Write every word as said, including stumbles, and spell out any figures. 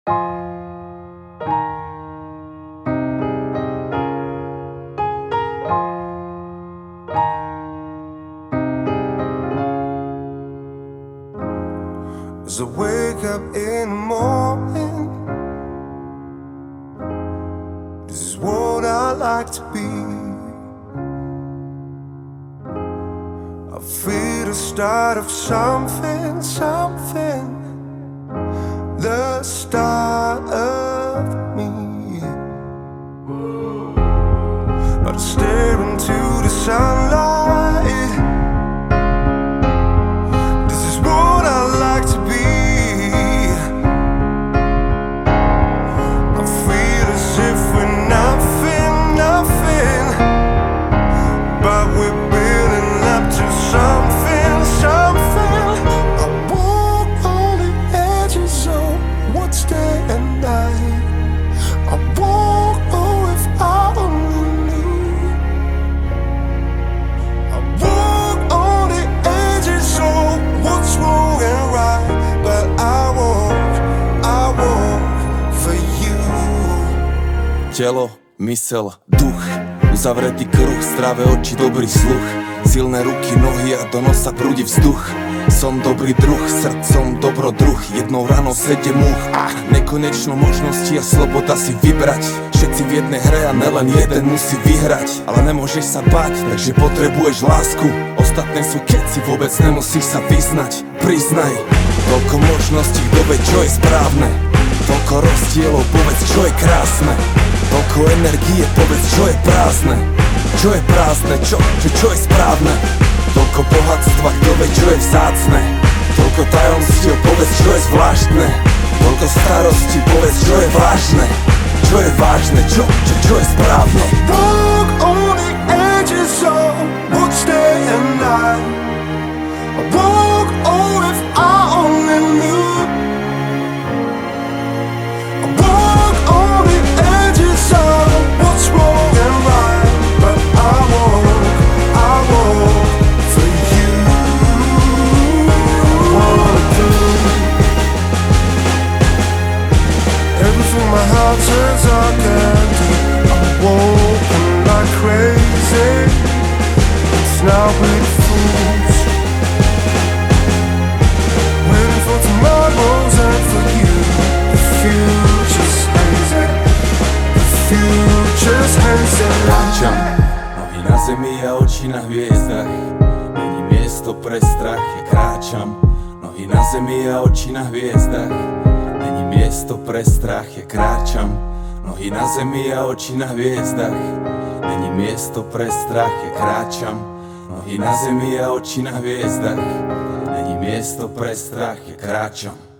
As I wake up in the morning, this is what I like to be. I feel the start of something, something, the start of me. But I stare into the sunlight. This is what I like to be. I feel as if we're nothing, nothing, but we're building up to something, something. I walk on the edges of what's day and night. I walk, oh, if I only knew. I walk on the edges of what's wrong and right, but I walk, I walk for you. Telo, mysel, duch, uzavretý kruh, zdravé oči, dobrý sluch, silné ruky, nohy a do nosa prúdi vzduch. Som dobrý druh, srdcom dobrodruh, jednou ranou sedem múch a nekonečno možnosti a sloboda si vybrať. Všetci v jednej hre a nelen jeden musí vyhrať. Ale nemôžeš sa báť, takže potrebuješ lásku. Ostatné sú keci, vôbec nemusíš sa vyznať. Priznaj, toľko možností, kto vie, čo je správne. Toľko rozdielov, povedz, čo je krásne. Toľko energie, povedz, čo je prázdne. Čo je prázdne, čo, čo, čo je správne. Toľko bohatstva, kto vie, čo je vzácne. Toľko tajomstiev, povedz, čo je zvláštne. Toľko starostí, povedz, čo je vážne. Čo je vážne, čo, čo, čo je správne. Walk on the edges of what's day and night. I walk, oh, if I only knew. I walk on the edges of what's wrong and right, but I walk, I walk for you. I wanna do everything my heart says I can do. I'm walking like crazy. It's now with fools, waiting for tomorrows and for you. The future's hazy, the future's hazy. Kráčam, nohy na zemi a oči na hviezdach. Není miesto pre strach, ja kráčam. Nohy na zemi a oči na hviezdach. Není miesto pre strach, ja kráčam. Nohy na zemi a oči na hviezdach. Není miesto pre strach, ja kráčam. Nohy na zemi a oči na hviezdach. Není miesto pre strach, ja kráčam.